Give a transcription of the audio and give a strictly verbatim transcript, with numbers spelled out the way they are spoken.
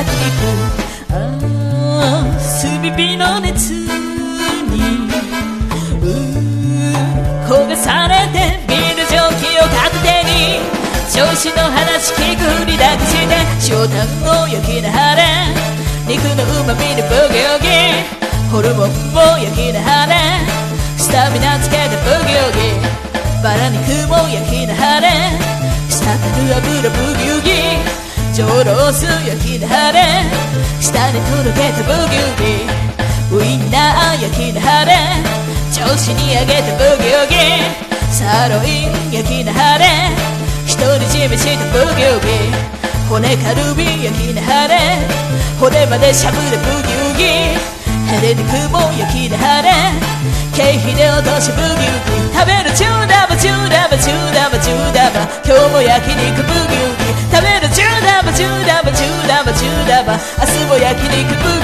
焼肉、ああ炭火の熱に焦がされてビール蒸気を片手に上司の話聞くリラックスして塩タンを焼きながら肉の旨味でブギウギホルモンも焼きながらスタミナつけてブギウギバラ肉も焼きながら滴る油ブギウギ上ロース焼きながら下にとろけたブギウギウインナー焼きながら上司にあげたブギウギサーロイン焼きながら一人占めしたブギウギ骨カルビ焼きながら骨までしゃぶるブギウギヘレ肉も焼きながら経費で落としブギウギ食べる中ダバ中ダバ中ダバ中ダバ今日も焼肉ブギウギ食べる中ダバ中ダバ中ダバ中ダバ明日も焼肉ブギウギ